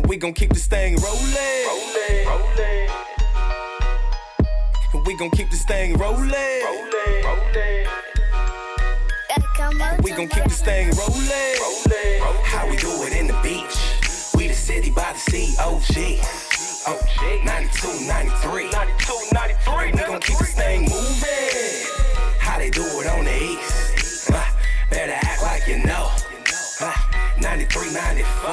We gon' keep this thing rollin'. We gon' keep this thing rollin'. We gon' keep this thing rollin'. How we do it in the beach. We the city by the sea, OG. 92, 93. We gon' keep this thing moving. How they do it on the east. Better act like you know. 93, 94.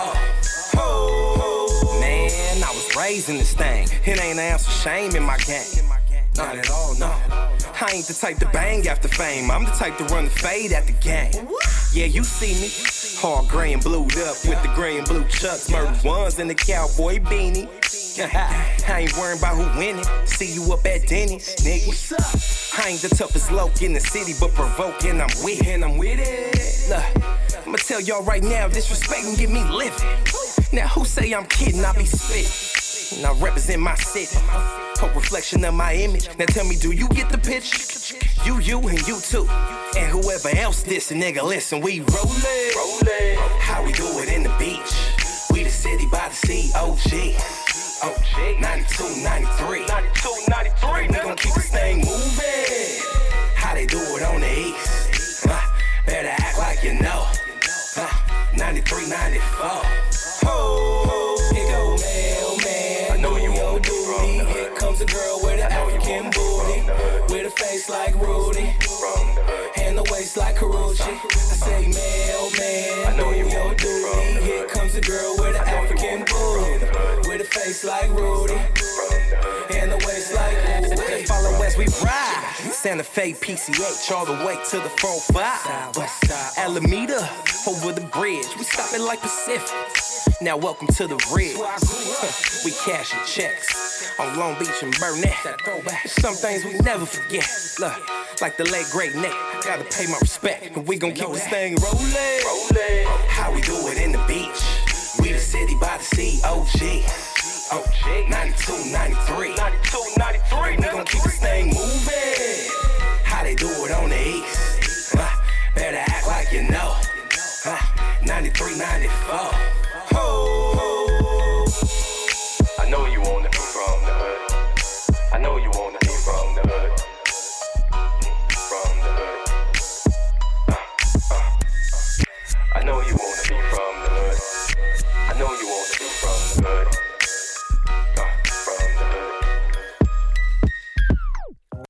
Oh, man, I was raised in this thing. It ain't an ounce of shame in my game. Not at all, no. I ain't the type to bang after fame. I'm the type to run the fade at the game. Yeah, you see me. All gray and blued up with the gray and blue chucks. Murder ones and the cowboy beanie. I ain't worrying about who winning. See you up at Denny's, nigga. I ain't the toughest loke in the city, but provoking, I'm with it. Look, I'ma tell y'all right now, disrespect and get me living. Now who say I'm kidding? I be spitting. And I represent my city. A reflection of my image. Now tell me, do you get the picture? You, and you too. And whoever else this a nigga, listen, we rollin'. How we do it in the beach. We the city by the sea, OG. 92, 93. We gon' keep this thing moving. How they do it on the east. Better act like you know. 93, 94. Oh, here go mailman. I know you won't do me. Here comes a girl with an African booty, with a face like Rudy, and the waist like Karuchi. I say mailman. I know you won't do me. Here comes a girl with an African booty, with a face like Rudy, and the waist like Rudy. Follow as we ride. Santa Fe, PCH, all the way to the 4-5. Alameda, over the bridge. We stopping like Pacific. Now welcome to the Ridge. We cashing checks on Long Beach and Burnett. Some things we never forget. Look, like the late great Nick. Gotta pay my respect. And we gon' keep this thing rollin'. How we do it in the beach. We the city by the sea, OG. 92, 93. We gon' keep this thing